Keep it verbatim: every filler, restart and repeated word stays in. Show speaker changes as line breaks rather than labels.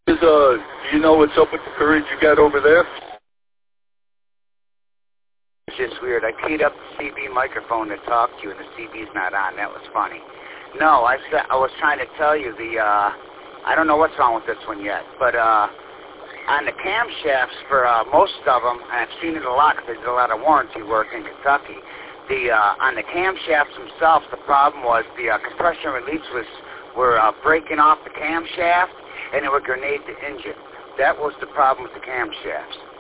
Is, uh, do you know what's up with the courage you got over there?
It's just weird. I keyed up the C B microphone to talk to you, and the C B's not on. That was funny. No, I, I was trying to tell you the, uh, I don't know what's wrong with this one yet, but uh, on the camshafts for uh, most of them, and I've seen it a lot because I did a lot of warranty work in Kentucky, the uh, on the camshafts themselves, the problem was the uh, compression release was were uh, breaking off the camshaft, and it would grenade the engine. That was the problem with the camshafts.